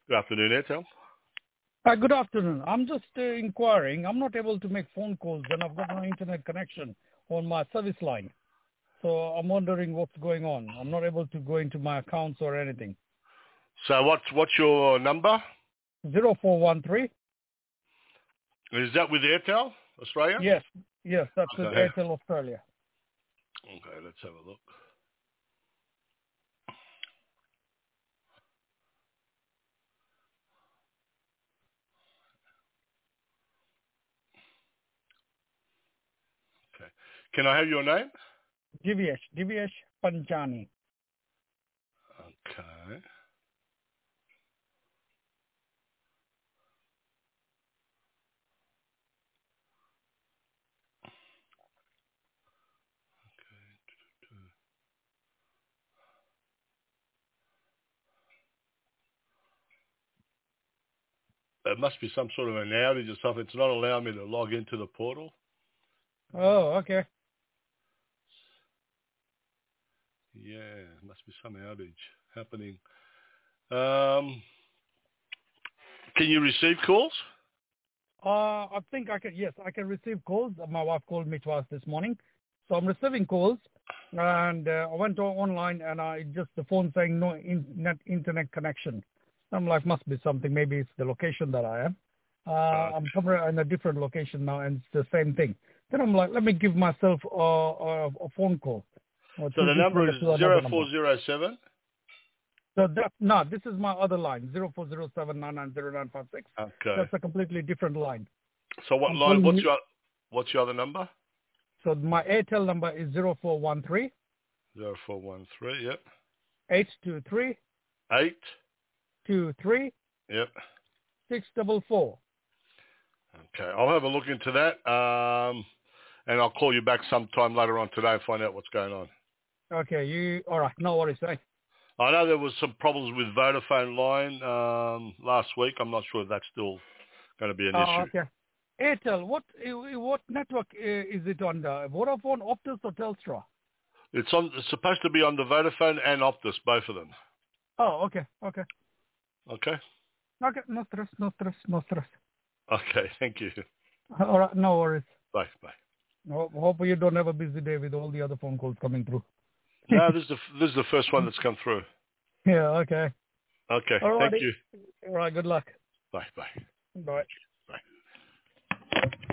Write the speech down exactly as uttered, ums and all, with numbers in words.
Good afternoon, Airtel. Uh, good afternoon. I'm just uh, inquiring. I'm not able to make phone calls and I've got no internet connection on my service line. So I'm wondering what's going on. I'm not able to go into my accounts or anything. So what's what's your number? zero four one three. Is that with Airtel Australia? Yes. Yes, that's with Okay. Airtel Australia. Okay, let's have a look. Okay. Can I have your name? Divyesh. Divyesh Panjani. Okay. There must be some sort of an outage or something. It's not allowing me to log into the portal. Oh, okay. Yeah, must be some outage happening. Um, can you receive calls? Uh, I think I can, yes, I can receive calls. My wife called me twice this morning. So I'm receiving calls and uh, I went on online and I just, the phone saying no in, net internet connection. I'm like, must be something. Maybe it's the location that I am. Uh, Uh, I'm somewhere in a different location now and it's the same thing. Then I'm like, let me give myself a, a, a phone call or so to the number display is to another zero number. four zero seven. So that, no, this is my other line, zero four zero seven nine nine zero nine five six. Okay. That's a completely different line. So what I'm line? calling What's you. your what's your other number? So my Airtel number is zero four one three Zero four one three. Yep. eight two three Eight. two three Yep. six double four. Okay. I'll have a look into that. Um, and I'll call you back sometime later on today and find out what's going on. Okay, you all right? No worries. Eh? I know there was some problems with Vodafone line um, last week. I'm not sure if that's still going to be an Oh, issue. okay. Airtel, what uh, what network uh, is it on? The Vodafone, Optus, or Telstra? It's on. It's supposed to be on the Vodafone and Optus, both of them. Oh, okay, okay, Okay. okay. No stress, no stress, no stress. Okay. Thank you. All right, no worries. Bye. Bye. Hope, hope you don't have a busy day with all the other phone calls coming through. No, this is the this is the first one that's come through. Yeah, okay. Okay. All Thank righty. you. All right, good luck. Bye. Bye. Bye. Thank you. Bye.